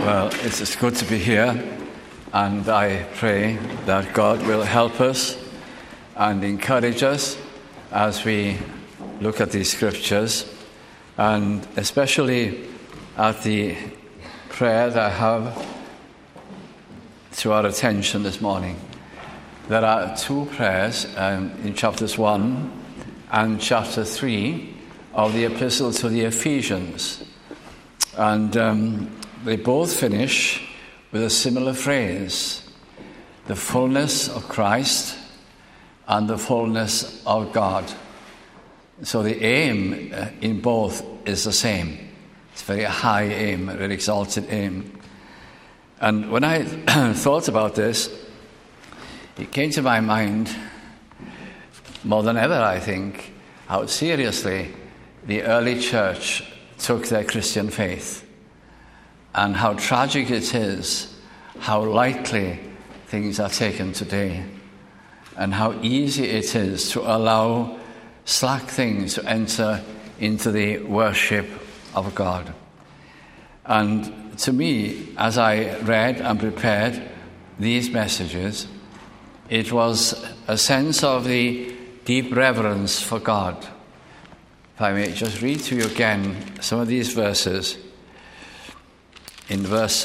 Well, it's good to be here, and I pray that God will help us and encourage us as we look at these scriptures, and especially at the prayer that I have to our attention this morning. There are two prayers in chapters 1 and chapter 3 of the Epistle to the Ephesians, and they both finish with a similar phrase: the fullness of Christ and the fullness of God. So the aim in both is the same. It's a very high aim, a very exalted aim. And when I thought about this, it came to my mind more than ever, I think, how seriously the early church took their Christian faith, and how tragic it is how lightly things are taken today, and how easy it is to allow slack things to enter into the worship of God. And to me, as I read and prepared these messages, it was a sense of the deep reverence for God. If I may just read to you again some of these verses. In verse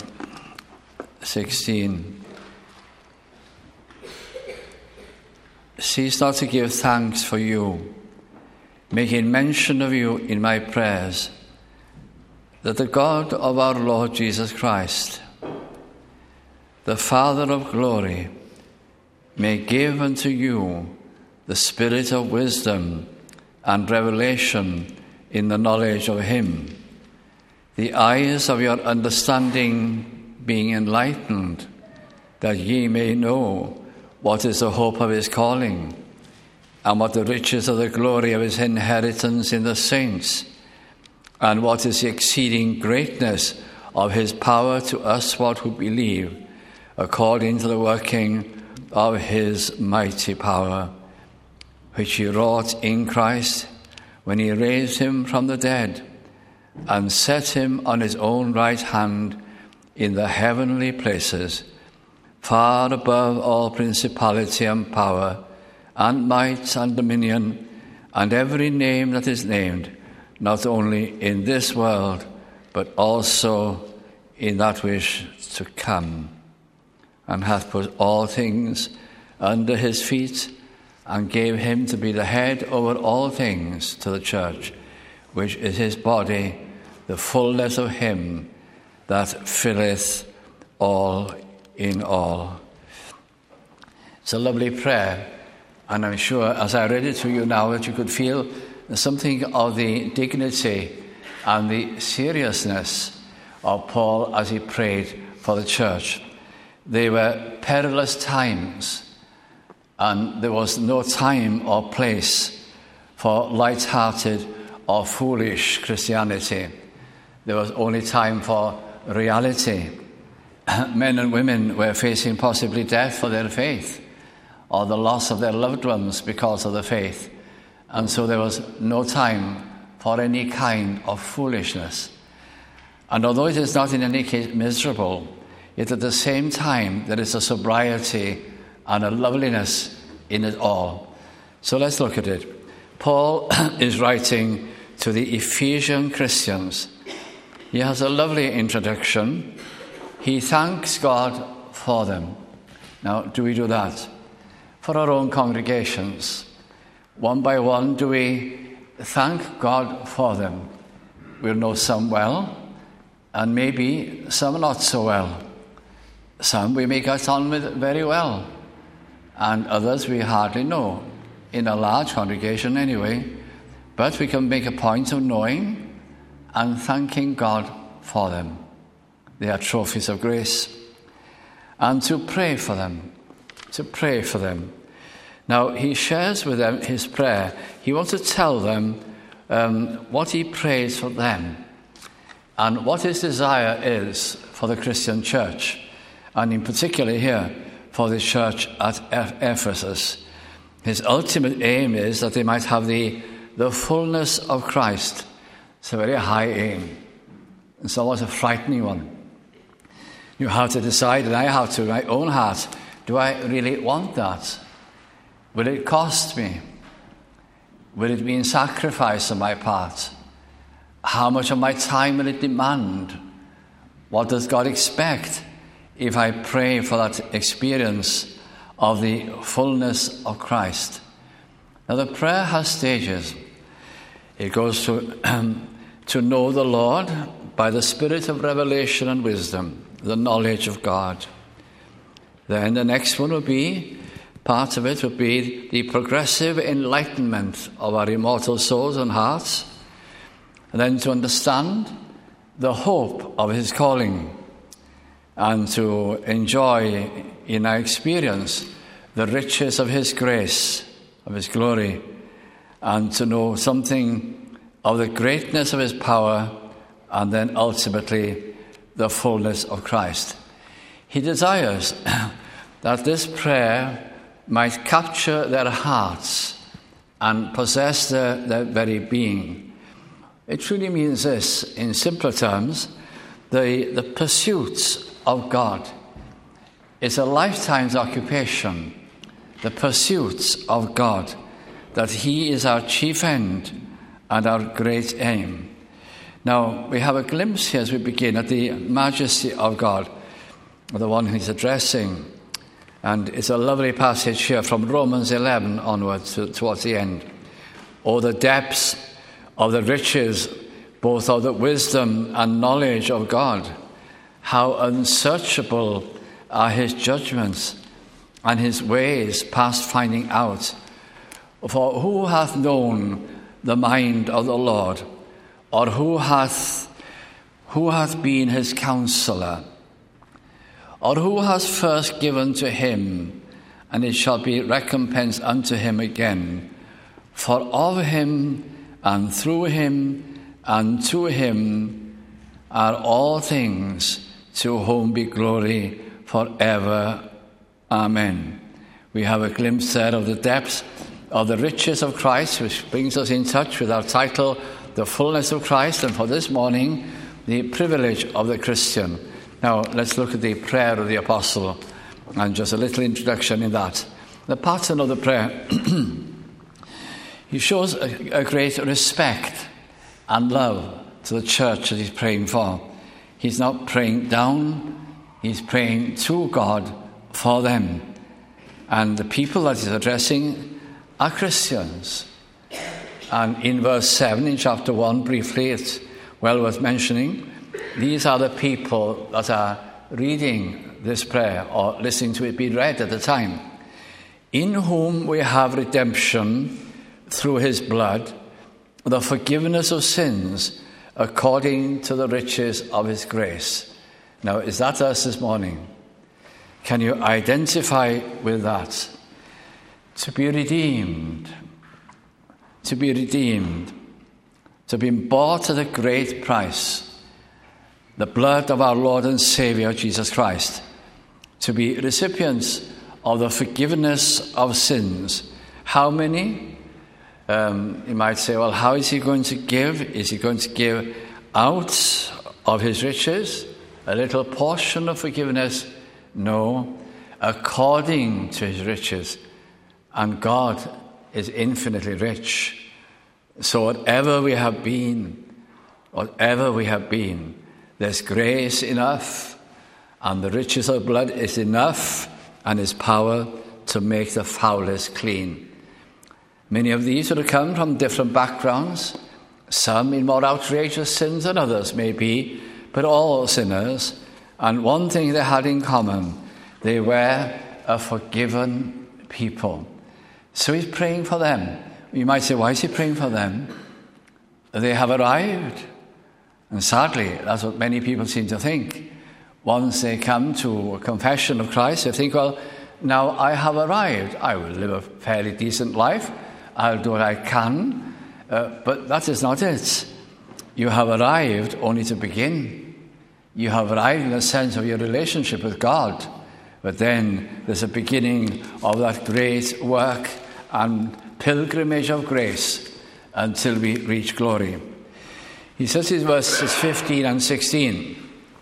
16, cease not to give thanks for you, making mention of you in my prayers, that the God of our Lord Jesus Christ, the Father of glory, may give unto you the spirit of wisdom and revelation in the knowledge of him, the eyes of your understanding being enlightened, that ye may know what is the hope of his calling, and what the riches of the glory of his inheritance in the saints, and what is the exceeding greatness of his power to us what who believe, according to the working of his mighty power, which he wrought in Christ when he raised him from the dead, and set him on his own right hand in the heavenly places, far above all principality and power, and might and dominion, and every name that is named, not only in this world, but also in that which is to come, and hath put all things under his feet, and gave him to be the head over all things to the church, which is his body, the fullness of him that filleth all in all. It's a lovely prayer, and I'm sure as I read it to you now that you could feel something of the dignity and the seriousness of Paul as he prayed for the church. They were perilous times, and there was no time or place for light-hearted or foolish Christianity. There was only time for reality. Men and women were facing possibly death for their faith, or the loss of their loved ones because of the faith. And so there was no time for any kind of foolishness. And although it is not in any case miserable, yet at the same time there is a sobriety and a loveliness in it all. So let's look at it. Paul is writing to the Ephesian Christians. He has a lovely introduction. He thanks God for them. Now, do we do that? For our own congregations, one by one, do we thank God for them? We'll know some well, and maybe some not so well. Some we may get on with very well, and others we hardly know, in a large congregation anyway. But we can make a point of knowing and thanking God for them. They are trophies of grace. And to pray for them. To pray for them. Now, he shares with them his prayer. He wants to tell them what he prays for them and what his desire is for the Christian church, and in particular here for the church at Ephesus. His ultimate aim is that they might have the fullness of Christ. It's a very high aim. It's almost a frightening one. You have to decide, and I have to, in my own heart, do I really want that? Will it cost me? Will it mean sacrifice on my part? How much of my time will it demand? What does God expect if I pray for that experience of the fullness of Christ? Now, the prayer has stages. It goes to know the Lord by the spirit of revelation and wisdom, the knowledge of God. Then the next one will be, part of it will be the progressive enlightenment of our immortal souls and hearts, and then to understand the hope of his calling and to enjoy in our experience the riches of his grace, of his glory, and to know something of the greatness of his power, and then ultimately the fullness of Christ. He desires that this prayer might capture their hearts and possess their very being. It truly means this, in simpler terms, the pursuit of God is a lifetime's occupation, the pursuit of God, that he is our chief end and our great aim. Now, we have a glimpse here as we begin at the majesty of God, the one he's addressing. And it's a lovely passage here from Romans 11 onwards towards the end. Oh, the depths of the riches, both of the wisdom and knowledge of God. How unsearchable are his judgments and his ways past finding out. For who hath known the mind of the Lord? Or who hath been his counselor? Or who has first given to him, and it shall be recompensed unto him again? For of him, and through him, and to him are all things, to whom be glory forever. Amen. We have a glimpse there of the depth of the riches of Christ, which brings us in touch with our title, The Fullness of Christ, and for this morning, the privilege of the Christian. Now, let's look at the prayer of the Apostle, and just a little introduction in that. The pattern of the prayer, he shows a great respect and love to the church that he's praying for. He's not praying down, he's praying to God for them. And the people that he's addressing are Christians. And in verse 7 in chapter 1, briefly, it's well worth mentioning, these are the people that are reading this prayer or listening to it be read at the time. In whom we have redemption through his blood, the forgiveness of sins according to the riches of his grace. Now, is that us this morning? Can you identify with that? To be redeemed, to be bought at a great price, the blood of our Lord and Savior, Jesus Christ, to be recipients of the forgiveness of sins. How many? You might say, well, how is he going to give? Is he going to give out of his riches a little portion of forgiveness? No, according to his riches. And God is infinitely rich. So whatever we have been, there's grace enough, and the riches of blood is enough, and his power to make the foulest clean. Many of these would have come from different backgrounds, some in more outrageous sins than others, maybe, but all sinners. And one thing they had in common, they were a forgiven people. So he's praying for them. You might say, why is he praying for them? They have arrived. And sadly, that's what many people seem to think. Once they come to a confession of Christ, they think, well, now I have arrived. I will live a fairly decent life. I'll do what I can. But that is not it. You have arrived only to begin. You have arrived in the sense of your relationship with God. But then there's a beginning of that great work and pilgrimage of grace until we reach glory. He says in verses 15 and 16,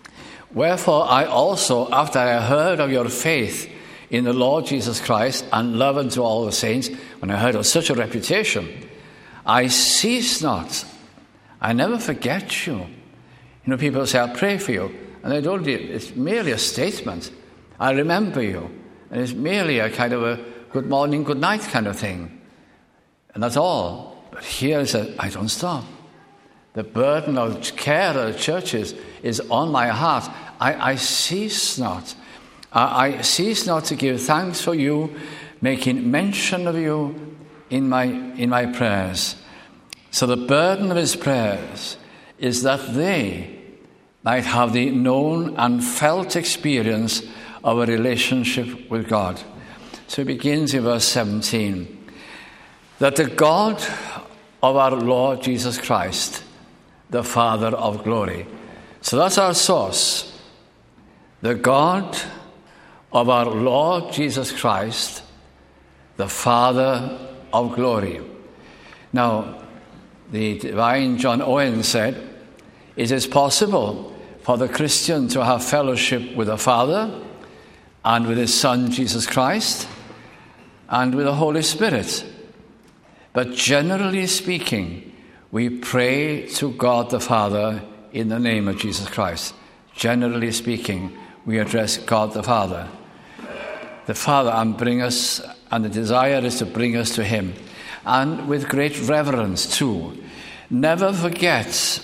Wherefore I also, after I heard of your faith in the Lord Jesus Christ and love unto all the saints, when I heard of such a reputation, I cease not. I never forget you. You know, people say, I'll pray for you. And I don't, it's merely a statement. I remember you. And it's merely a kind of a good morning, good night kind of thing. And that's all. But here is I don't stop. The burden of care of the churches is on my heart. I cease not. I cease not to give thanks for you, making mention of you in my prayers. So the burden of his prayers is that they might have the known and felt experience of a relationship with God. So it begins in verse 17. That the God of our Lord Jesus Christ, the Father of glory. So that's our source. The God of our Lord Jesus Christ, the Father of glory. Now, the divine John Owen said, it is possible for the Christian to have fellowship with the Father and with his Son, Jesus Christ, and with the Holy Spirit. But generally speaking, we pray to God the Father in the name of Jesus Christ. Generally speaking, we address God the Father. The Father, and the desire is to bring us to him. And with great reverence too. Never forget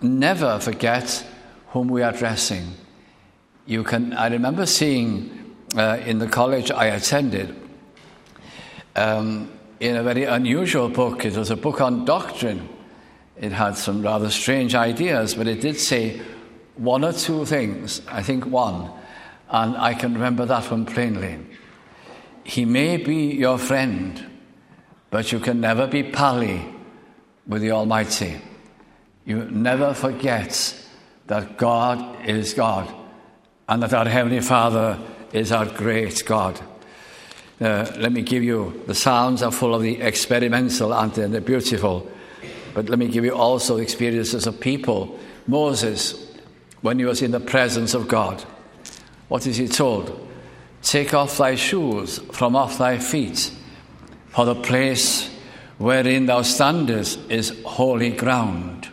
whom we are addressing. I remember seeing in the college I attended, in a very unusual book. It was a book on doctrine. It had some rather strange ideas, but it did say one or two things, I think one, and I can remember that one plainly. He may be your friend, but you can never be pally with the Almighty. You never forget that God is God, and that our Heavenly Father is our great God. Let me give you, the Psalms are full of the experimental, aren't they? And they're beautiful. But let me give you also experiences of people. Moses, when he was in the presence of God, what is he told? Take off thy shoes from off thy feet, for the place wherein thou standest is holy ground.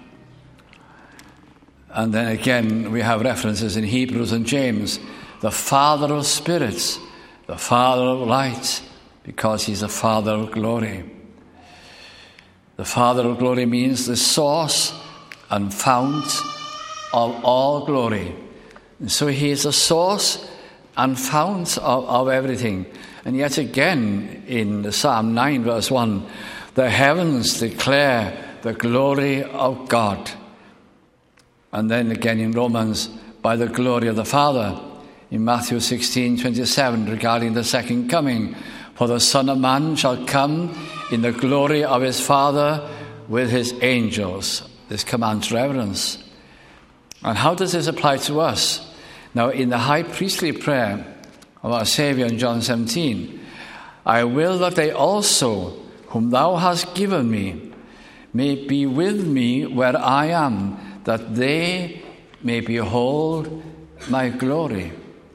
And then again we have references in Hebrews and James. The Father of spirits, the Father of light, because he's the Father of glory. The Father of glory means the source and fount of all glory. And so he is the source and fount of everything. And yet again in Psalm 9 verse 1, the heavens declare the glory of God. And then again in Romans, by the glory of the Father. In Matthew 16:27, regarding the second coming, for the Son of Man shall come in the glory of his Father with his angels. This commands reverence. And how does this apply to us? Now, in the high priestly prayer of our Saviour in John 17, I will that they also, whom thou hast given me, may be with me where I am, that they may behold my glory.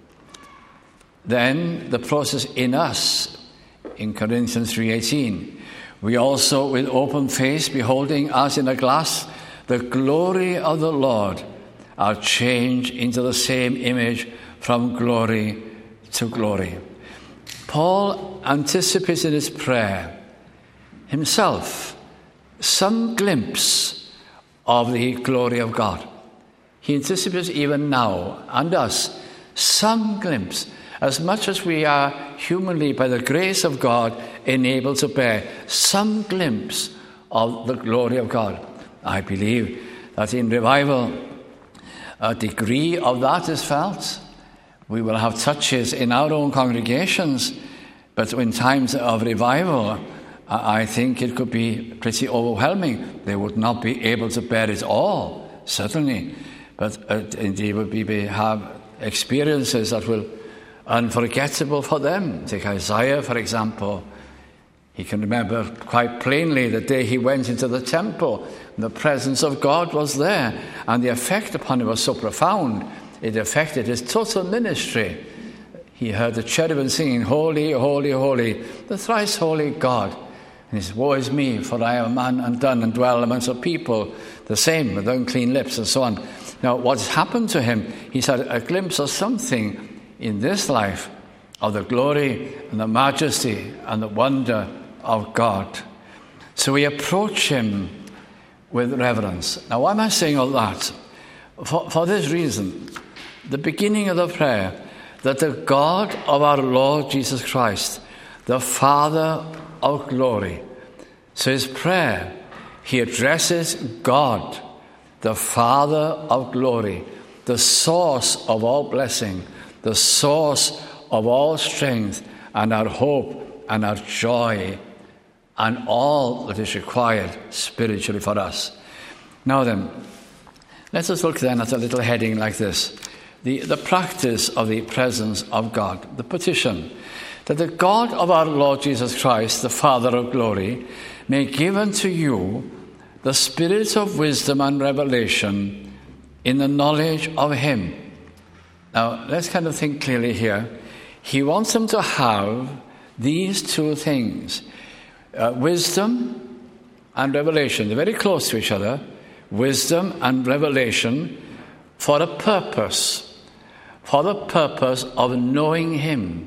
Then the process in us, in Corinthians 3:18, we also with open face, beholding as in a glass the glory of the Lord, are changed into the same image from glory to glory. Paul anticipates in his prayer himself some glimpse of the glory of God. He anticipates even now, and us, some glimpse, as much as we are humanly, by the grace of God, enabled to bear some glimpse of the glory of God. I believe that in revival, a degree of that is felt. We will have touches in our own congregations, but in times of revival, I think it could be pretty overwhelming. They would not be able to bear it all, certainly, but indeed would have experiences that will unforgettable for them. Take Isaiah, for example. He can remember quite plainly the day he went into the temple, and the presence of God was there, and the effect upon him was so profound. it affected his total ministry. He heard the cherubim singing, "Holy, holy, holy, the thrice holy God." And he said, "Woe is me, for I am a man undone and dwell amongst a people, the same, with unclean lips," and so on. Now, what's happened to him, he's had a glimpse of something in this life, of the glory and the majesty and the wonder of God. So we approach him with reverence. Now, why am I saying all that? For this reason, the beginning of the prayer, that the God of our Lord Jesus Christ, the Father of glory. So his prayer, he addresses God, the Father of glory, the source of all blessing, the source of all strength, and our hope and our joy, and all that is required spiritually for us. Now then, let us look then at a little heading like this. The practice of the presence of God, the petition, that the God of our Lord Jesus Christ, the Father of glory, may give unto you the spirit of wisdom and revelation in the knowledge of him. Now, let's kind of think clearly here. He wants them to have these two things, wisdom and revelation. They're very close to each other. Wisdom and revelation for a purpose. For the purpose of knowing him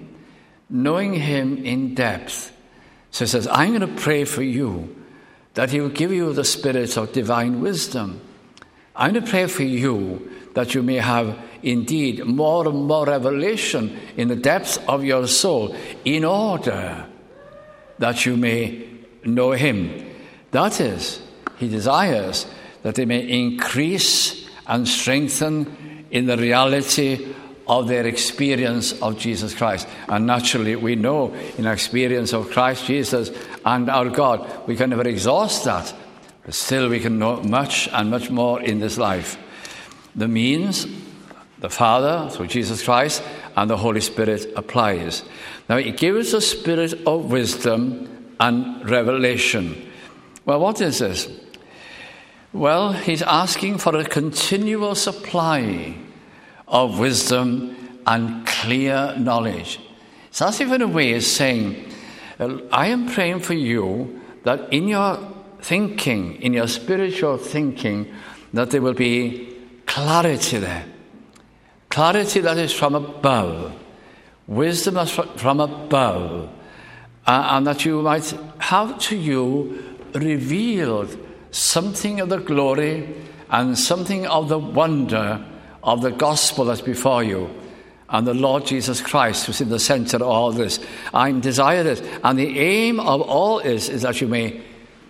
in depth. So he says, I'm going to pray for you that he will give you the spirit of divine wisdom. I'm going to pray for you that you may have indeed more and more revelation in the depths of your soul, in order that you may know him. That is, he desires that they may increase and strengthen in the reality of their experience of Jesus Christ. And naturally, we know in our experience of Christ Jesus and our God, we can never exhaust that. But still, we can know much and much more in this life. The means, the Father, through Jesus Christ, and the Holy Spirit applies. Now, he gives the spirit of wisdom and revelation. Well, what is this? Well, he's asking for a continual supply of wisdom and clear knowledge. It's as if in a way is saying, I am praying for you that in your thinking, in your spiritual thinking, that there will be clarity there. Clarity that is from above. Wisdom that's from above. And that you might have to you revealed something of the glory and something of the wonder of the gospel that's before you, and the Lord Jesus Christ who's in the center of all this. I desire this, and the aim of all is that you may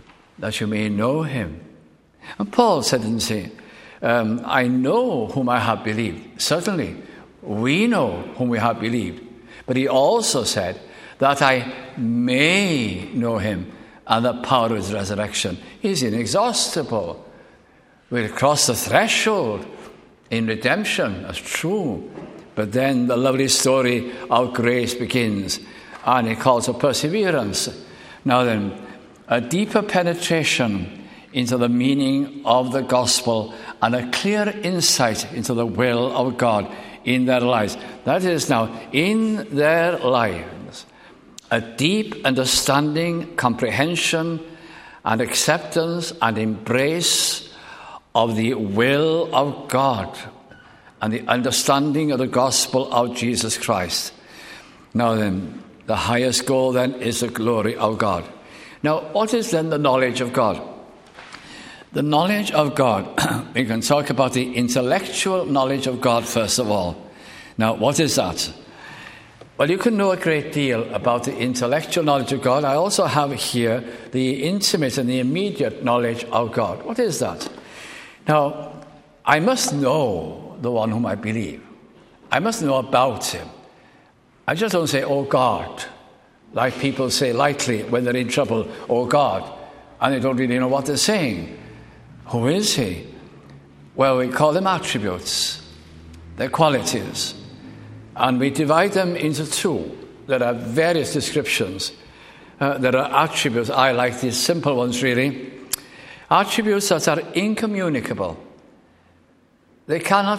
know him. And Paul said, didn't he, I know whom I have believed. Certainly, we know whom we have believed. But he also said that I may know him and the power of his resurrection. He's inexhaustible. We'll cross the threshold in redemption, that's true. But then the lovely story of grace begins, and it calls for perseverance. Now then, a deeper penetration into the meaning of the gospel and a clear insight into the will of God in their lives. That is now, in their lives, a deep understanding, comprehension, and acceptance and embrace of the will of God and the understanding of the gospel of Jesus Christ. Now then, the highest goal then is the glory of God. Now, what is then the knowledge of God? The knowledge of God, we can talk about the intellectual knowledge of God first of all. Now, what is that? Well, you can know a great deal about the intellectual knowledge of God. I also have here the intimate and the immediate knowledge of God. What is that? Now, I must know the one whom I believe. I must know about him. I just don't say, oh God, like people say lightly when they're in trouble, oh God, and they don't really know what they're saying. Who is he? Well, we call them attributes. They're qualities. And we divide them into two. There are various descriptions. There are attributes. I like these simple ones, really. Attributes that are incommunicable. They cannot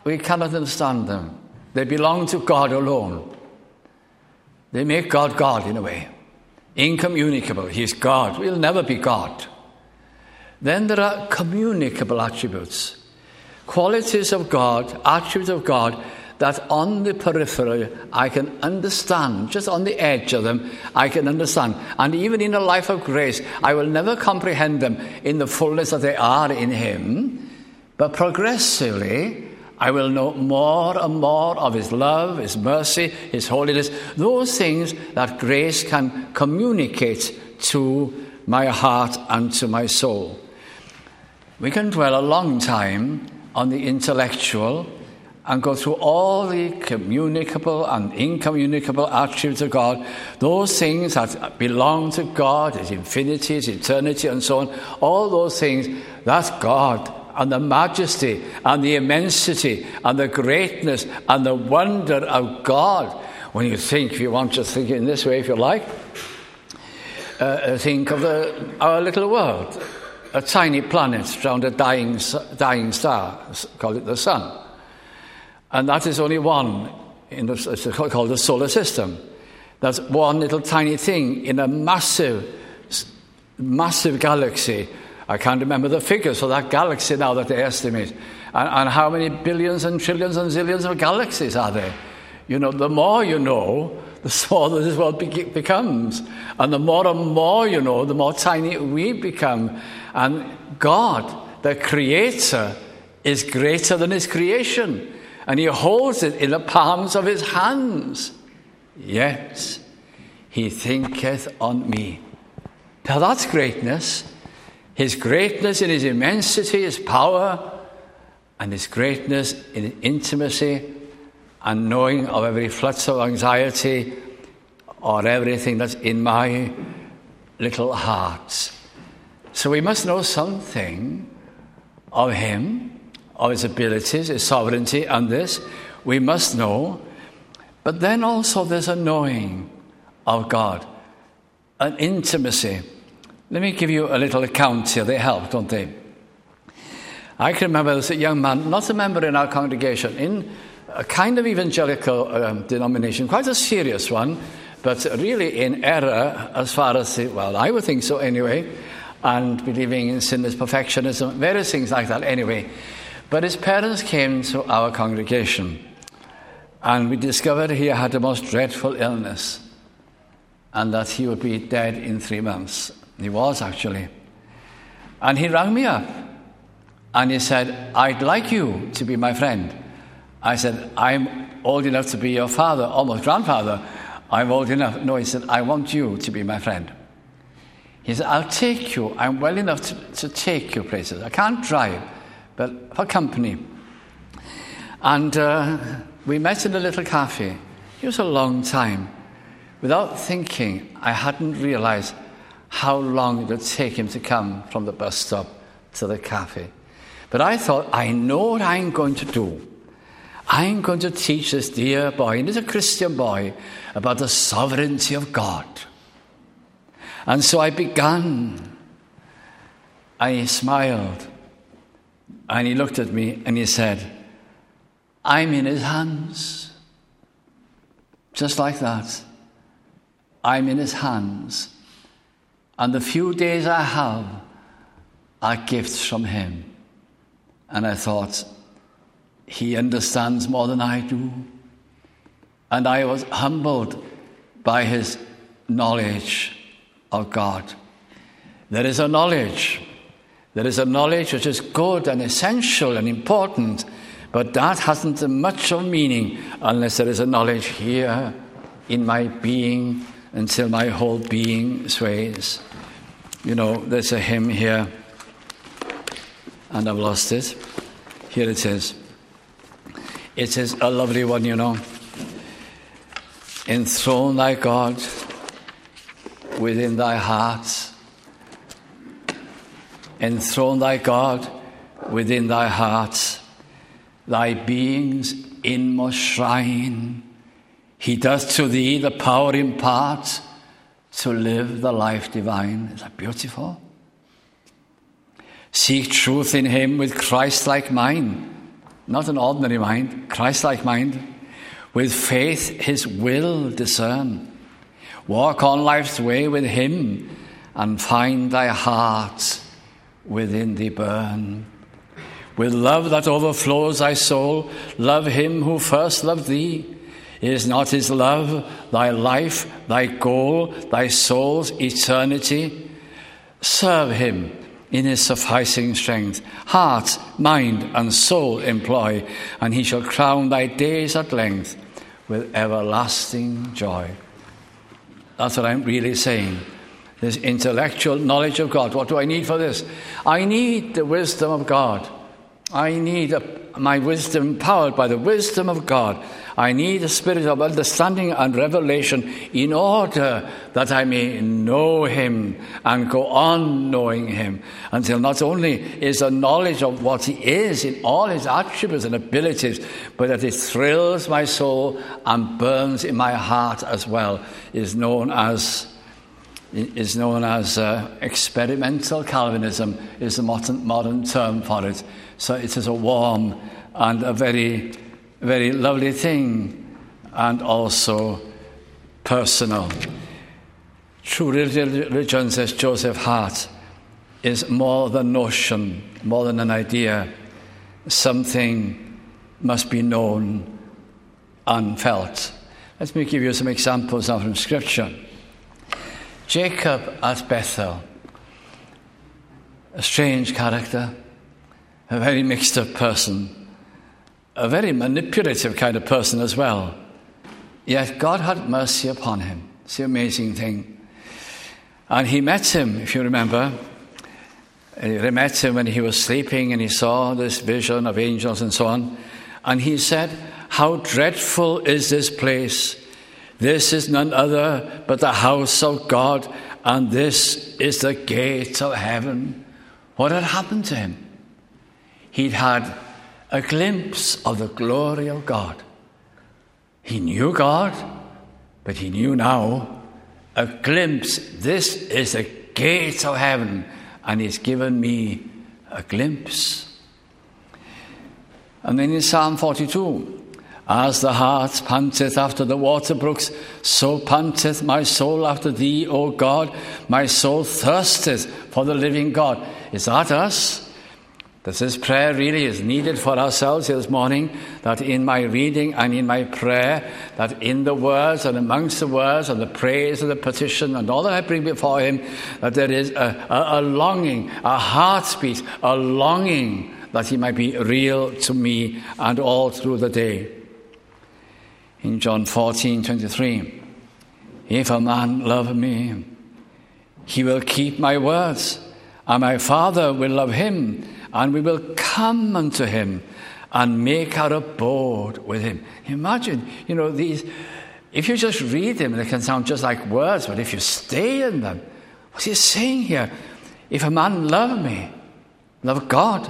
we cannot understand them. They belong to God alone. They make God God in a way. Incommunicable. He's God. We'll never be God. Then there are communicable attributes. Qualities of God, attributes of God that on the periphery I can understand. Just on the edge of them I can understand. And even in a life of grace, I will never comprehend them in the fullness that they are in Him. But progressively, I will know more and more of His love, His mercy, His holiness. Those things that grace can communicate to my heart and to my soul. We can dwell a long time on the intellectual and go through all the communicable and incommunicable attributes of God, those things that belong to God, His infinity, His eternity, and so on, all those things, that's God, and the majesty, and the immensity, and the greatness, and the wonder of God. When you think, if you want to think in this way, if you like, think of our little world, a tiny planet around a dying star, call it the sun. And that is only one, it's called the solar system. That's one little tiny thing in a massive galaxy. I can't remember the figures for that galaxy now that they estimate. And how many billions and trillions and zillions of galaxies are there? You know, the more you know, the smaller this world becomes. And the more you know, the more tiny we become. And God, the Creator, is greater than His creation. And He holds it in the palms of His hands. Yet He thinketh on me. Now that's greatness. His greatness in His immensity, His power, and His greatness in intimacy and knowing of every flux of anxiety or everything that's in my little heart. So we must know something of Him, of His abilities, His sovereignty, and this we must know. But then also there's a knowing of God, an intimacy. Let me give you a little account here. They help, don't they? I can remember there was a young man, not a member in our congregation, in a kind of evangelical denomination, quite a serious one, but really in error as far as, I would think so anyway, and believing in sinless perfectionism, various things like that anyway. But his parents came to our congregation, and we discovered he had a most dreadful illness, and that he would be dead in 3 months. He was, actually. And he rang me up, and he said, I'd like you to be my friend. I said, I'm old enough to be your father, almost grandfather. I'm old enough. No, he said, I want you to be my friend. He said, I'll take you. I'm well enough to take you places. I can't drive, but for company. And we met in a little cafe. It was a long time. Without thinking, I hadn't realized how long it would take him to come from the bus stop to the cafe. But I thought, I know what I'm going to do. I'm going to teach this dear boy, and he's a Christian boy, about the sovereignty of God. And so I began. And he smiled. And he looked at me and he said, I'm in His hands. Just like that. I'm in His hands. And the few days I have are gifts from Him. And I thought, He understands more than I do. And I was humbled by His knowledge of God. There is a knowledge. There is a knowledge which is good and essential and important, but that hasn't much of meaning unless there is a knowledge here in my being until my whole being sways. You know, there's a hymn here, and I've lost it. Here it is. It is a lovely one, you know. Enthrone thy God within thy heart. Enthrone thy God within thy heart. Thy being's inmost shrine. He doth to thee the power impart to live the life divine. Is that beautiful? Seek truth in Him with Christ-like mind. not an ordinary mind, Christ-like mind. With faith his will discern. Walk on life's way with him, and find thy heart within thee burn. With love that overflows thy soul, love him who first loved thee. Is not his love thy life, thy goal, thy soul's eternity? Serve him in his sufficing strength. Heart, mind, and soul employ, and he shall crown thy days at length with everlasting joy. That's what I'm really saying. This intellectual knowledge of God. What do I need for this? I need the wisdom of God. I need my wisdom powered by the wisdom of God. I need a spirit of understanding and revelation in order that I may know him and go on knowing him until not only is the knowledge of what he is in all his attributes and abilities, but that it thrills my soul and burns in my heart as well, is known as experimental Calvinism, is the modern term for it. So it is a warm and a very, very lovely thing, and also personal. True religion, says Joseph Hart, is more than notion, more than an idea. Something must be known and felt. Let me give you some examples now from Scripture. Jacob at Bethel, a strange character, a very mixed up person, a very manipulative kind of person as well. Yet God had mercy upon him. It's the amazing thing. And he met him, if you remember. He met him when he was sleeping, and he saw this vision of angels and so on. And he said, "How dreadful is this place! This is none other but the house of God, and this is the gate of heaven." What had happened to him? He'd had a glimpse of the glory of God. He knew God, but he knew now a glimpse. This is the gate of heaven, and he's given me a glimpse. And then in Psalm 42, as the hart panteth after the water brooks, so panteth my soul after thee, O God. My soul thirsteth for the living God. Is that us? That this prayer really is needed for ourselves this morning, that in my reading and in my prayer, that in the words and amongst the words and the praise and the petition and all that I bring before him, that there is a longing, a heartbeat, a longing that he might be real to me and all through the day. In John 14:23, if a man love me, he will keep my words, and my Father will love him, and we will come unto him and make our abode with him. Imagine, these, if you just read them, they can sound just like words, but if you stay in them, what's he saying here? If a man love me, love God,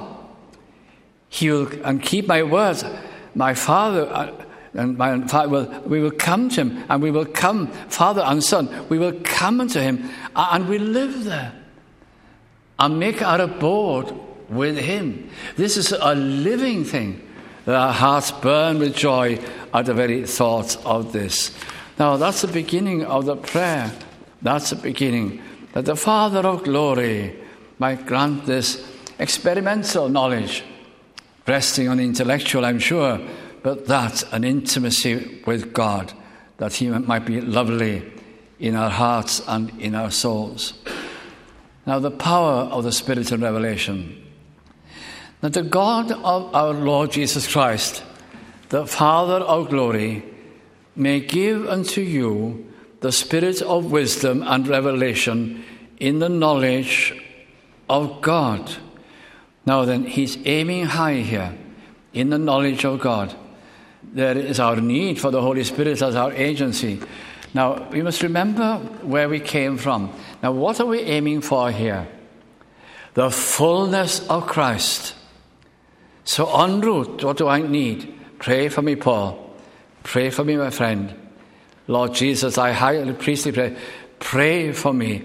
he will and keep my words, my Father and my Father we will come to him, and we will come, Father and Son, we will come unto him, and we live there and make our abode with him. This is a living thing, that our hearts burn with joy at the very thought of this. Now that's the beginning of the prayer. That's the beginning, that the Father of glory might grant this experimental knowledge, resting on the intellectual, I'm sure, but that an intimacy with God, that he might be lovely in our hearts and in our souls. Now the power of the Spirit of revelation. That the God of our Lord Jesus Christ, the Father of glory, may give unto you the spirit of wisdom and revelation in the knowledge of God. Now then, he's aiming high here, in the knowledge of God. There is our need for the Holy Spirit as our agency. Now, we must remember where we came from. Now, what are we aiming for here? The fullness of Christ. So en route, what do I need? Pray for me, Paul. Pray for me, my friend. Lord Jesus, I highly priestly pray. Pray for me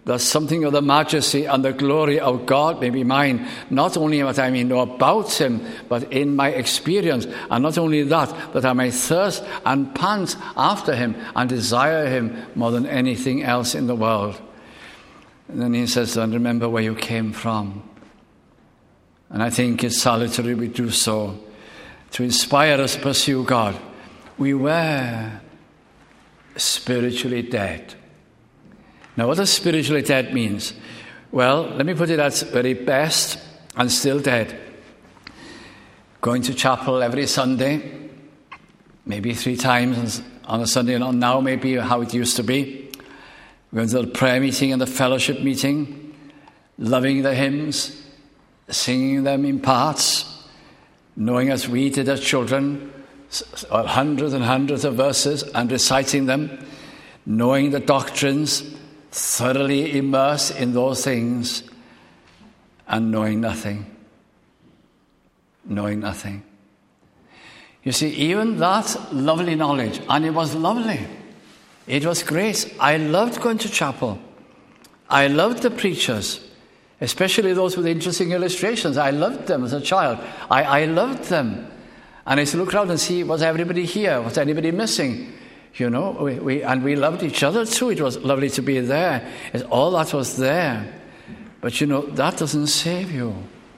that something of the majesty and the glory of God may be mine, not only what I may know about him, but in my experience. And not only that I may thirst and pant after him and desire him more than anything else in the world. And then he says, and remember where you came from. And I think it's salutary we do so, to inspire us to pursue God. We were spiritually dead. Now, what does spiritually dead means? Well, let me put it at very best, and still dead. Going to chapel every Sunday, maybe 3 times on a Sunday, not now, maybe how it used to be. Going to the prayer meeting and the fellowship meeting, loving the hymns, singing them in parts, knowing as we did as children, hundreds and hundreds of verses and reciting them, knowing the doctrines, thoroughly immersed in those things, and knowing nothing. Knowing nothing. You see, even that lovely knowledge, and it was lovely. It was great. I loved going to chapel. I loved the preachers, especially those with interesting illustrations. I loved them as a child. I loved them. And I used to look around and see, was everybody here? Was anybody missing? You know, we loved each other too. It was lovely to be there. All that was there. But you know, that doesn't save you.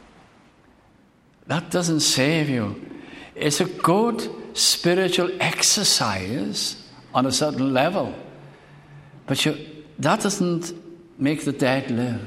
That doesn't save you. It's a good spiritual exercise on a certain level. But that doesn't make the dead live.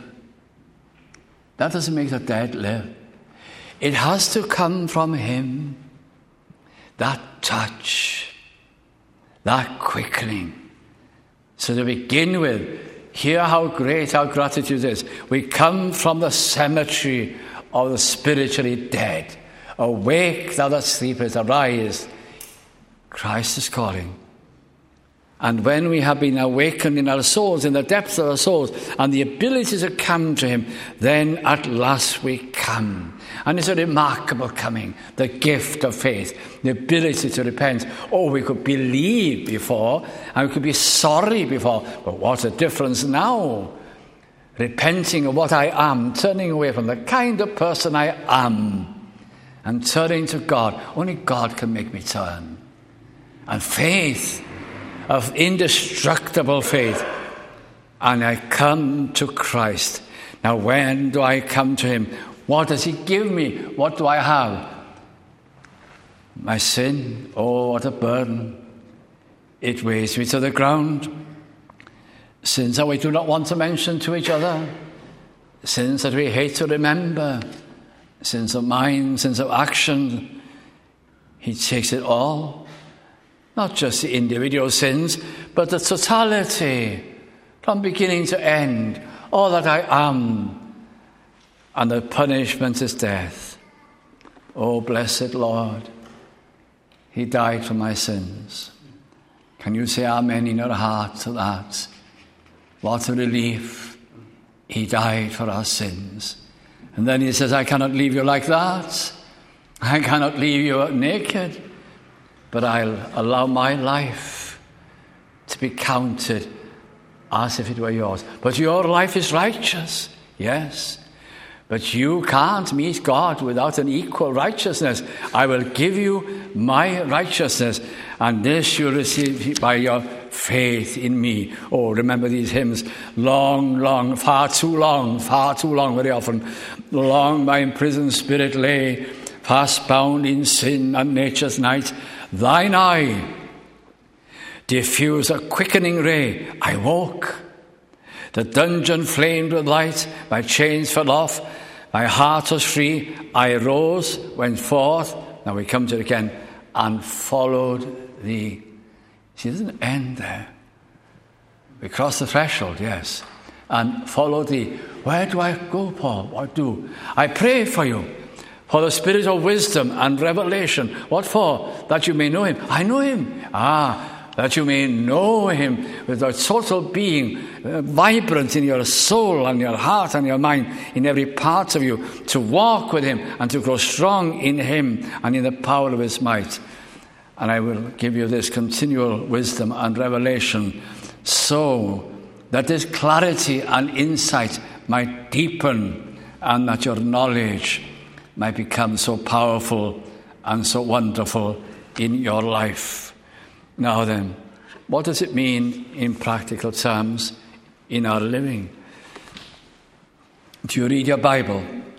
That doesn't make the dead live. It has to come from him. That touch. That quickening. So to begin with, hear how great our gratitude is. We come from the cemetery of the spiritually dead. Awake, thou that sleepest, arise. Christ is calling. And when we have been awakened in our souls, in the depths of our souls, and the ability to come to him, then at last we come. And it's a remarkable coming, the gift of faith, the ability to repent. Oh, we could believe before, and we could be sorry before, but what a difference now. Repenting of what I am, turning away from the kind of person I am, and turning to God. Only God can make me turn. And faith, of indestructible faith, and I come to Christ. Now, when do I come to him? What does he give me? What do I have? My sin. Oh, what a burden. It weighs me to the ground. Sins that we do not want to mention to each other. Sins that we hate to remember. Sins of mind, sins of action. He takes it all. Not just the individual sins, but the totality, from beginning to end, all that I am. And the punishment is death. Oh, blessed Lord, he died for my sins. Can you say amen in your heart to that? What a relief. He died for our sins. And then he says, I cannot leave you like that. I cannot leave you naked. But I'll allow my life to be counted as if it were yours. But your life is righteous, yes. But you can't meet God without an equal righteousness. I will give you my righteousness, and this you receive by your faith in me. Oh, remember these hymns. Long, long, far too long, very often. Long my imprisoned spirit lay, fast bound in sin and nature's night. Thine eye diffused a quickening ray. I woke. The dungeon flamed with light. My chains fell off. My heart was free. I rose, went forth. Now we come to it again. And followed thee. See, it doesn't end there. We cross the threshold, yes. And followed thee. Where do I go, Paul? What do? I pray for you. For the spirit of wisdom and revelation. What for? That you may know him. I know him. That you may know him with a total being, vibrant in your soul and your heart and your mind, in every part of you, to walk with him and to grow strong in him and in the power of his might. And I will give you this continual wisdom and revelation, so that this clarity and insight might deepen, and that your knowledge might become so powerful and so wonderful in your life. Now then, what does it mean in practical terms in our living? Do you read your Bible?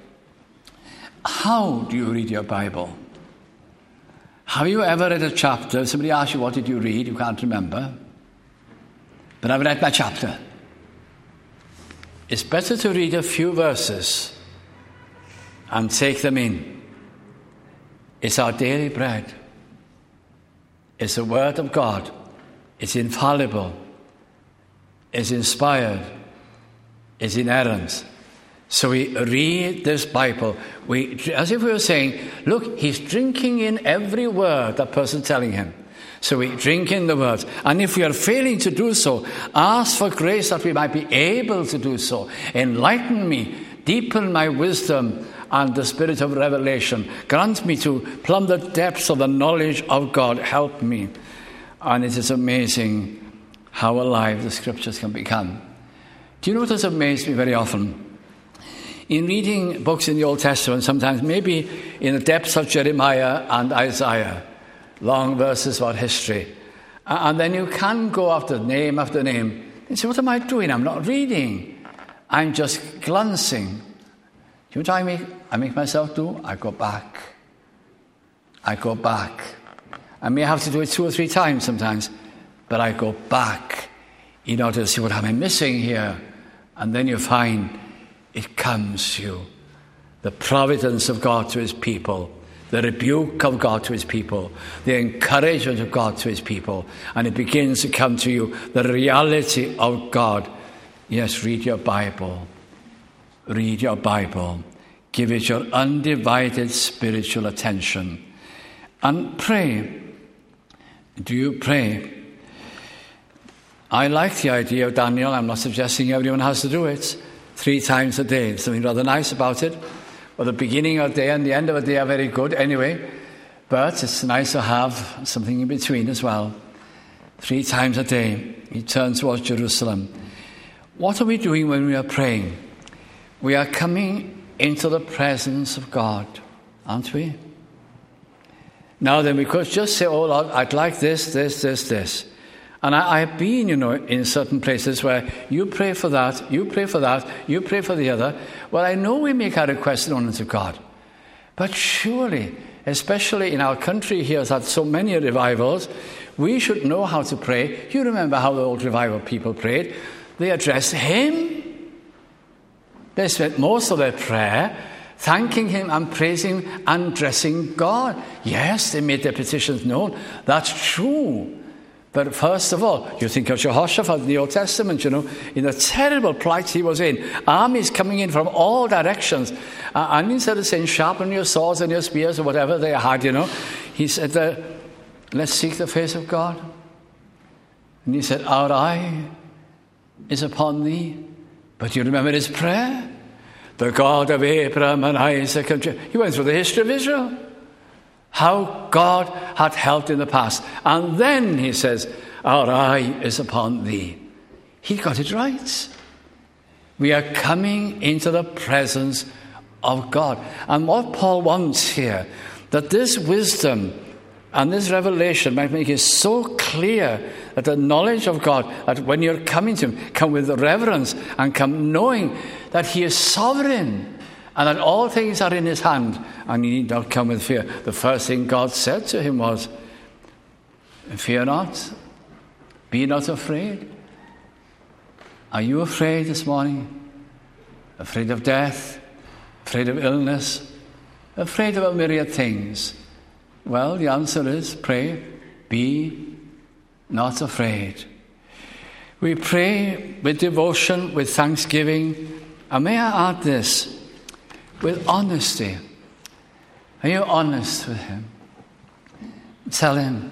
How do you read your Bible? Have you ever read a chapter? Somebody asks you, what did you read? You can't remember. But I've read my chapter. It's better to read a few verses and take them in. It's our daily bread. It's the Word of God. It's infallible. It's inspired. It's inerrant. So we read this Bible, as if we were saying, look, he's drinking in every word that person's telling him. So we drink in the words. And if we are failing to do so, ask for grace that we might be able to do so. Enlighten me, deepen my wisdom and the spirit of revelation. Grant me to plumb the depths of the knowledge of God. Help me. And it is amazing how alive the Scriptures can become. Do you know what has amazed me very often? In reading books in the Old Testament, sometimes maybe in the depths of Jeremiah and Isaiah, long verses about history, and then you can go after name and say, what am I doing? I'm not reading. I'm just glancing. Do you know what I make myself do? I go back. I may have to do it 2 or 3 times sometimes, but I go back in order to see what am I missing here. And then you find it comes to you. The providence of God to his people, the rebuke of God to his people, the encouragement of God to his people, and it begins to come to you, the reality of God. Yes, read your Bible. Read your Bible. Give it your undivided spiritual attention. And pray. Do you pray? I like the idea of Daniel. I'm not suggesting everyone has to do it. 3 times a day. There's something rather nice about it. Well, the beginning of the day and the end of the day are very good anyway. But it's nice to have something in between as well. 3 times a day, he turns towards Jerusalem. What are we doing when we are praying? We are coming into the presence of God, aren't we? Now then, we could just say, oh Lord, I'd like this. And I've been, in certain places where you pray for that, you pray for that, you pray for the other. Well, I know we make our requests known to God. But surely, especially in our country here that's had so many revivals, we should know how to pray. You remember how the old revival people prayed. They addressed him. They spent most of their prayer thanking him and praising him and addressing God. Yes, they made their petitions known. That's true. But first of all, you think of Jehoshaphat in the Old Testament, in the terrible plight he was in. Armies coming in from all directions. And instead of saying, sharpen your swords and your spears or whatever they had, he said, let's seek the face of God. And he said, our eye is upon thee. But you remember his prayer? The God of Abraham and Isaac and Jacob. He went through the history of Israel. How God had helped in the past. And then he says, our eye is upon thee. He got it right. We are coming into the presence of God. And what Paul wants here, that this wisdom and this revelation might make it so clear that the knowledge of God, that when you're coming to him, come with reverence and come knowing that he is sovereign. And that all things are in his hand, and you need not come with fear. The first thing God said to him was, fear not, be not afraid. Are you afraid this morning? Afraid of death? Afraid of illness? Afraid of a myriad things? Well, the answer is, pray, be not afraid. We pray with devotion, with thanksgiving, and may I add this, with honesty. Are you honest with him? Tell him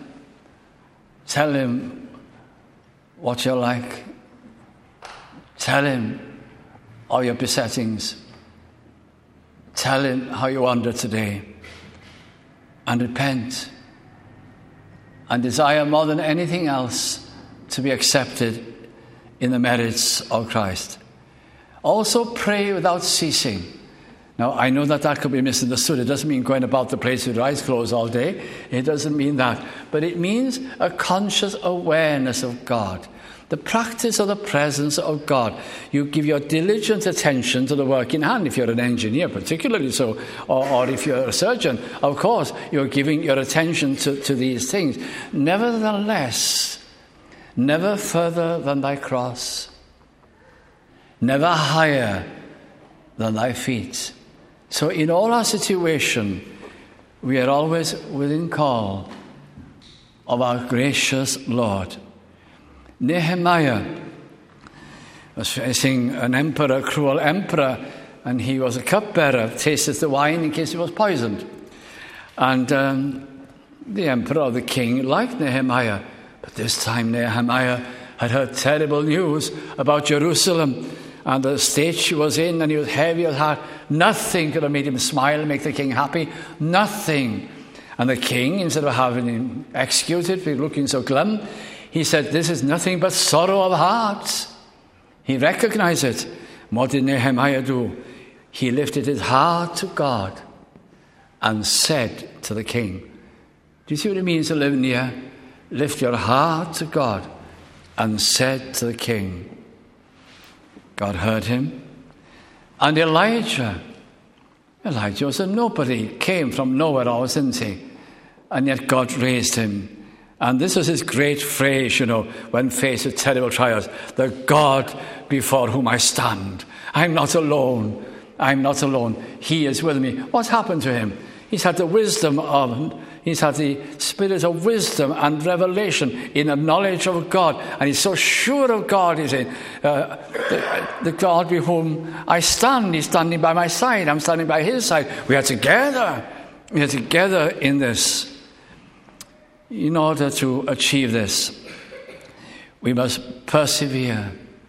what you're like. Tell him all your besettings. Tell him how you wander today. And repent. And desire more than anything else to be accepted in the merits of Christ. Also pray without ceasing. Now, I know that could be misunderstood. It doesn't mean going about the place with your eyes closed all day. It doesn't mean that. But it means a conscious awareness of God, the practice of the presence of God. You give your diligent attention to the work in hand. If you're an engineer, particularly so, or if you're a surgeon, of course, you're giving your attention to these things. Nevertheless, never further than thy cross, never higher than thy feet. So in all our situation, we are always within call of our gracious Lord. Nehemiah was facing an emperor, a cruel emperor, and he was a cupbearer, tasted the wine in case he was poisoned. And the emperor or the king liked Nehemiah, but this time Nehemiah had heard terrible news about Jerusalem and the state she was in, and he was heavy at heart. Nothing could have made him smile and make the king happy. Nothing. And the king, instead of having him executed, looking so glum, he said, this is nothing but sorrow of heart. He recognized it. What did Nehemiah do? He lifted his heart to God and said to the king, do you see what it means to live near? Lift your heart to God and said to the king. God heard him. And Elijah was a nobody, came from nowhere, always, didn't he? And yet God raised him. And this was his great phrase, when faced with terrible trials. The God before whom I stand. I'm not alone. I'm not alone. He is with me. What's happened to him? He's had the spirit of wisdom and revelation in a knowledge of God. And he's so sure of God, he's saying, the God with whom I stand, he's standing by my side. I'm standing by his side. We are together. We are together in this. In order to achieve this, we must persevere.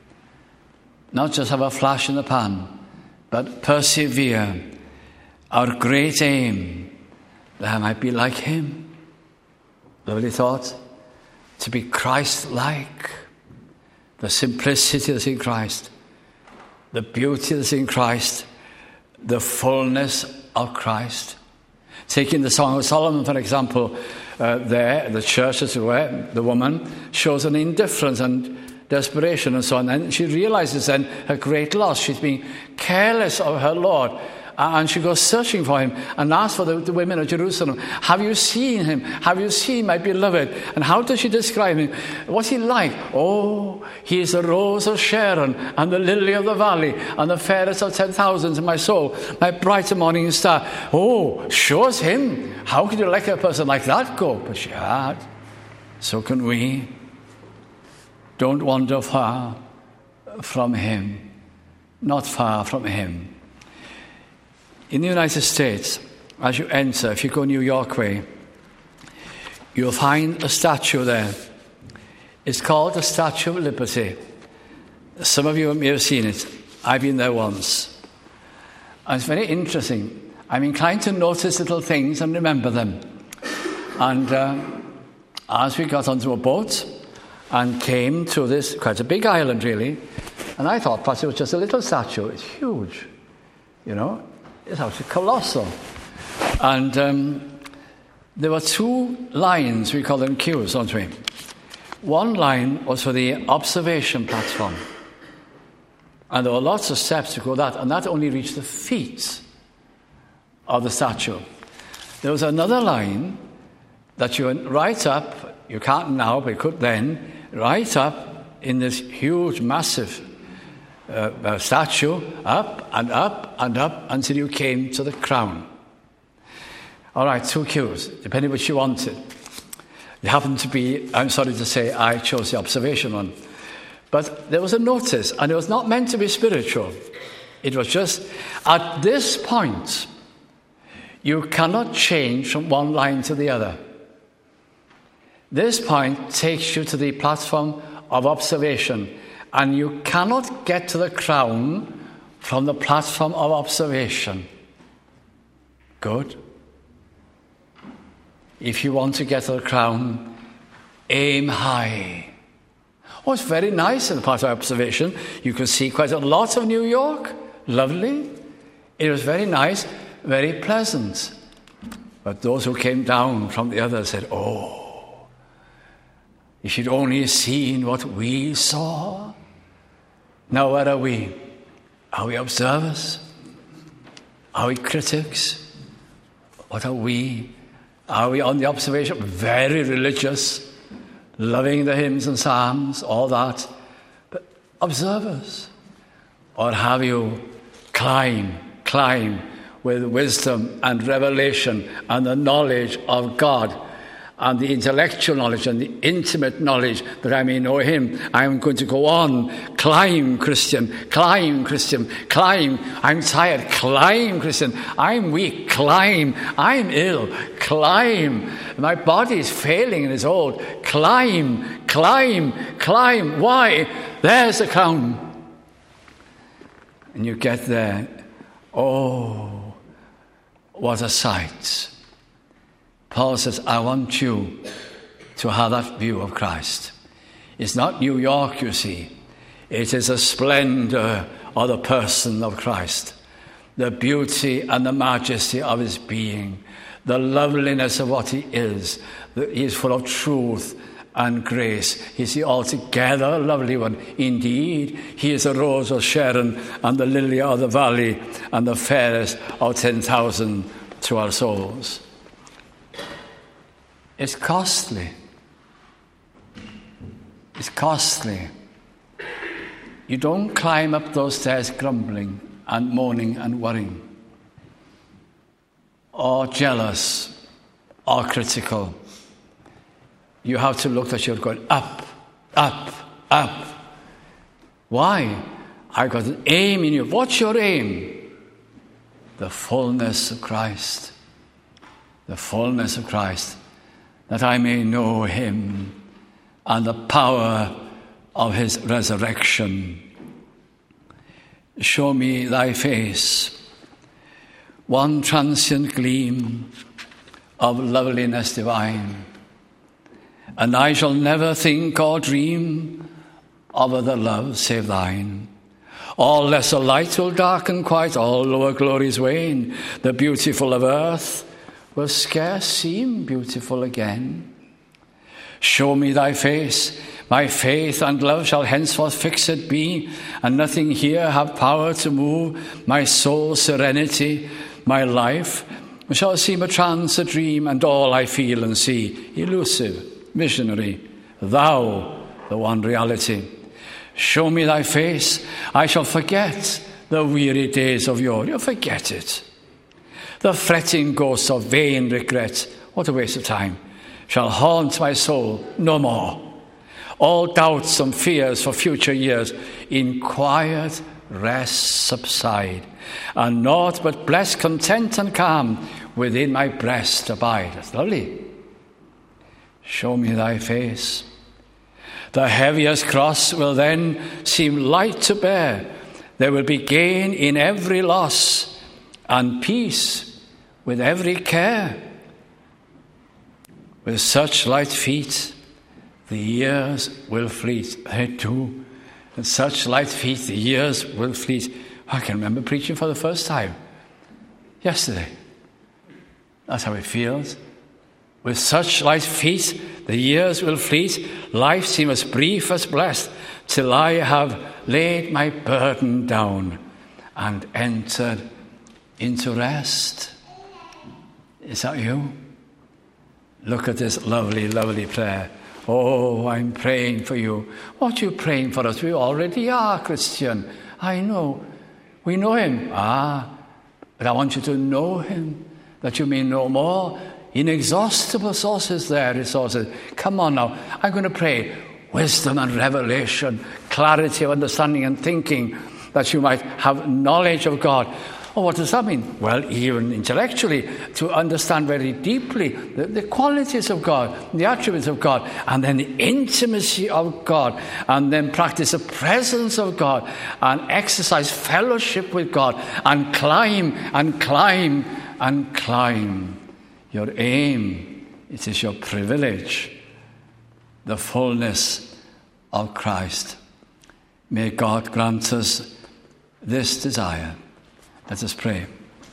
Not just have a flash in the pan, but persevere. Our great aim, that I might be like him. Lovely thought. To be Christ-like. The simplicity that's in Christ. The beauty that's in Christ. The fullness of Christ. Taking the Song of Solomon, for example, the church, as it were, the woman shows an indifference and desperation and so on. And she realizes then her great loss. She's being careless of her Lord. And she goes searching for him and asks for the women of Jerusalem, have you seen him? Have you seen my beloved? And how does she describe him? What's he like? Oh, he is the rose of Sharon and the lily of the valley and the fairest of 10,000s in my soul, my bright and morning star. Oh, show us him. How could you let a person like that go? But she had. So can we. Don't wander far from him. Not far from him. In the United States, as you enter, if you go New York way, you'll find a statue there. It's called the Statue of Liberty. Some of you may have seen it. I've been there once. And it's very interesting. I'm inclined to notice little things and remember them. And as we got onto a boat and came to this, quite a big island really, and I thought perhaps it was just a little statue. It's huge, It's actually colossal. And there were two lines, we call them queues, don't we? One line was for the observation platform. And there were lots of steps to go that, and that only reached the feet of the statue. There was another line that you went right up, you can't now, but you could then, right up in this huge, massive statue, up and up and up until you came to the crown. All right, two queues, depending which you wanted. It happened to be, I'm sorry to say, I chose the observation one. But there was a notice, and it was not meant to be spiritual. It was just, at this point, you cannot change from one line to the other. This point takes you to the platform of observation. And you cannot get to the crown from the platform of observation. Good. If you want to get to the crown, aim high. Oh, it's very nice in the part of observation. You can see quite a lot of New York. Lovely. It was very nice, very pleasant. But those who came down from the other said, oh, if you'd only seen what we saw. Now where are we? Are we observers? Are we critics? What are we? Are we on the observation? Very religious, loving the hymns and psalms, all that. But observers. Or have you climb with wisdom and revelation and the knowledge of God and the intellectual knowledge and the intimate knowledge that I may know him. I'm going to go on. Climb, Christian. Climb, Christian. Climb. I'm tired. Climb, Christian. I'm weak. Climb. I'm ill. Climb. My body is failing and is old. Climb. Climb. Climb. Why? There's the crown. And you get there. Oh, what a sight. Paul says, I want you to have that view of Christ. It's not New York, you see. It is the splendor of the person of Christ, the beauty and the majesty of his being, the loveliness of what he is. He is full of truth and grace. He's the altogether lovely one. Indeed, he is the rose of Sharon and the lily of the valley and the fairest of 10,000 to our souls. It's costly. It's costly. You don't climb up those stairs grumbling and moaning and worrying, or jealous, or critical. You have to look that you're going up, up, up. Why? I've got an aim in you. What's your aim? The fullness of Christ. The fullness of Christ. That I may know him and the power of his resurrection. Show me thy face, one transient gleam of loveliness divine, and I shall never think or dream of other love save thine. All lesser light will darken quite, all lower glories wane. The beautiful of earth will scarce seem beautiful again. Show me thy face, my faith and love shall henceforth fixed be, and nothing here have power to move my soul's serenity. My life shall seem a trance, a dream, and all I feel and see, elusive, visionary, thou, the one reality. Show me thy face, I shall forget the weary days of yore. You'll forget it. The fretting ghosts of vain regret, what a waste of time, shall haunt my soul no more. All doubts and fears for future years in quiet rest subside, and naught but blessed content and calm within my breast abide. That's lovely. Show me thy face. The heaviest cross will then seem light to bear. There will be gain in every loss, and peace with every care. With such light feet, the years will fleet. They do. With such light feet, the years will fleet. I can remember preaching for the first time yesterday. That's how it feels. With such light feet, the years will fleet. Life seems as brief as blessed, till I have laid my burden down and entered into rest. Is that you? Look at this lovely, lovely prayer. Oh, I'm praying for you. What are you praying for us? We already are Christian. I know. We know him. But I want you to know him, that you may know more. Inexhaustible sources there, resources. Come on now. I'm going to pray wisdom and revelation, clarity of understanding and thinking, that you might have knowledge of God. Oh, what does that mean? Well, even intellectually, to understand very deeply the qualities of God, the attributes of God, and then the intimacy of God, and then practice the presence of God, and exercise fellowship with God, and climb and climb and climb. Your aim, it is your privilege, the fullness of Christ. May God grant us this desire. Let us pray.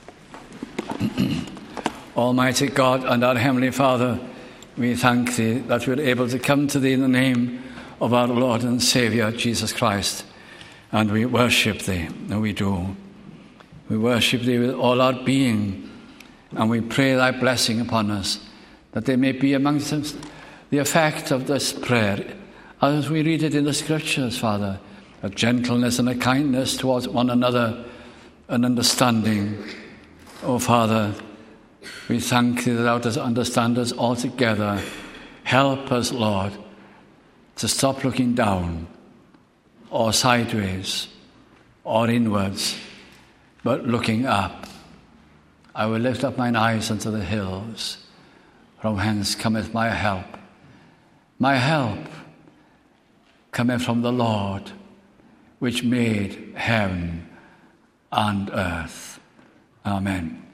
Almighty God and our Heavenly Father, we thank Thee that we're able to come to Thee in the name of our Lord and Saviour, Jesus Christ. And we worship Thee, and we do. We worship Thee with all our being, and we pray Thy blessing upon us, that there may be amongst us the effect of this prayer, as we read it in the Scriptures, Father, a gentleness and a kindness towards one another, an understanding. Oh, Father, we thank Thee that Thou dost understand us altogether. Help us, Lord, to stop looking down or sideways or inwards, but looking up. I will lift up mine eyes unto the hills. From whence cometh my help? My help cometh from the Lord, which made heaven and earth. Amen.